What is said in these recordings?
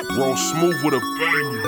Roll smooth with a banger.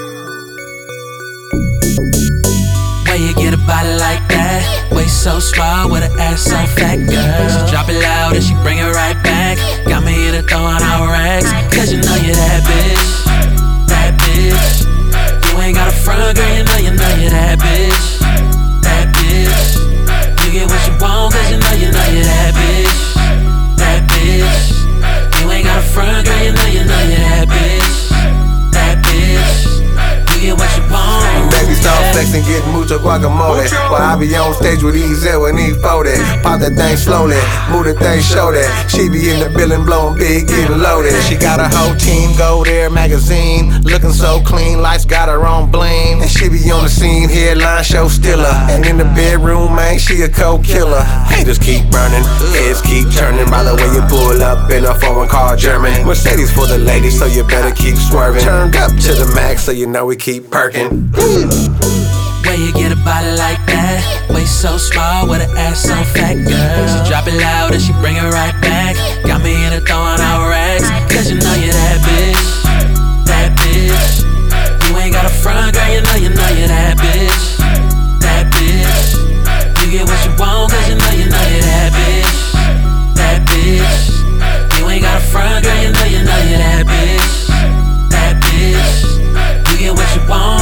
Where you get a body like that? Waist so small with an ass so fat, girl. She drop it loud and she bring it right back. Got me in it throwing out rags. Cause you know you're that bitch. That bitch. You ain't got a front, girl, you know you're that bitch. That bitch. You get what you want cause you know you're that bitch. That bitch. You ain't got a front, girl, you know you're that bitch. That bitch. You get what you want. Baby, start flexing, getting mucho guacamole. While I be on stage with these L and these 40. Pop that thing slowly, move the thing, show that. She be in the building, blowing big, getting loaded. She got a whole team, Go There magazine. Looking so clean, lights got her on bling. And she be on the scene, headline show stiller. And in the bedroom, man, she a co-killer. Haters keep burning, heads keep turning. By the way you pull up in a foreign car, German. Mercedes for the ladies, so you better keep swerving. Turned up to the max, so you know we keep perking. Where you get a body like that? Waist so small with an ass so fat, girl. She drop it loud and she bring it right back. Got me in it throwing out rags. Cause you know you're that bitch. That bitch. You ain't got a front, girl, you know you're that bitch. That bitch. You get what you want cause you know you're that bitch. That bitch. You ain't got a front, girl, you know you're that bitch. That bitch. You get what you want.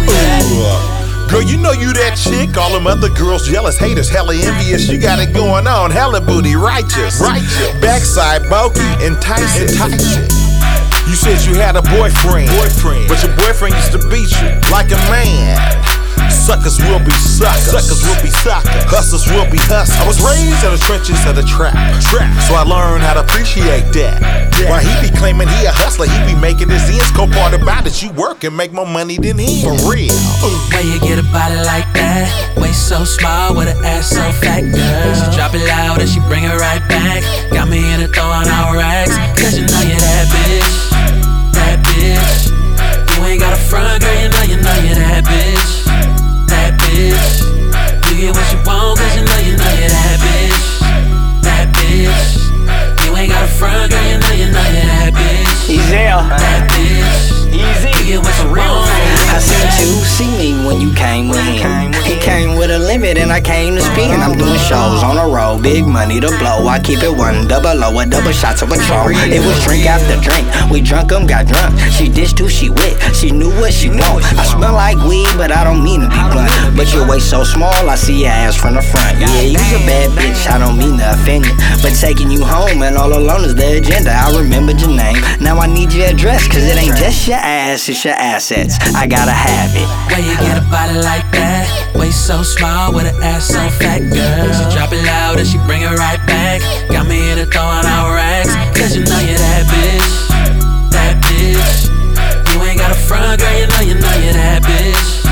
Girl, you know you that chick. All them other girls jealous, haters, hella envious. You got it going on, hella booty, righteous. Backside, bulky, enticing. You said you had a boyfriend, but your boyfriend used to beat you like a man. Suckers will be suckers. Hustlers will be hustlers. I was raised in the trenches of the trap. So I learned how to appreciate that. While he be claiming he a hustler, he be making his ends. Cold part about it, you work and make more money than him. For real. Where you get a body like that? Waist so small with an ass so fat, girl. She drop it loud and she bring it right back. Got me in it throwing out rags. Cause you know you're that bitch. That bitch. You ain't got a front, girl, you know you're that bitch. That bitch. You get what you want cause you know that bitch. That bitch. You ain't got a front, girl, you know that bitch. Easy. That bitch. Easy. You get what you want. I seen you see me when you came with him. He came with a limit and I came to spin. I'm doing shows on the road, big money to blow. I keep it 1 double O, a double shots of Patron. It was drink after drink. We drunk 'em, got drunk. She dished who she with. She knew what she want. I smell like weed, but I don't mean to be blunt. But your waist so small, I see your ass from the front. Yeah, you's a bad bitch, I don't mean to offend you. But taking you home and all alone is the agenda. I remembered your name. Now I need your address, cause it ain't just your ass, it's your assets. I gotta have it. Where you get a body like that? Waist so small with an ass so fat, girl. She drop it loud and she bring it right back. Got me in it throwing out rags. Cause you know you're that bitch. That bitch. You ain't got a front, girl, you know that bitch.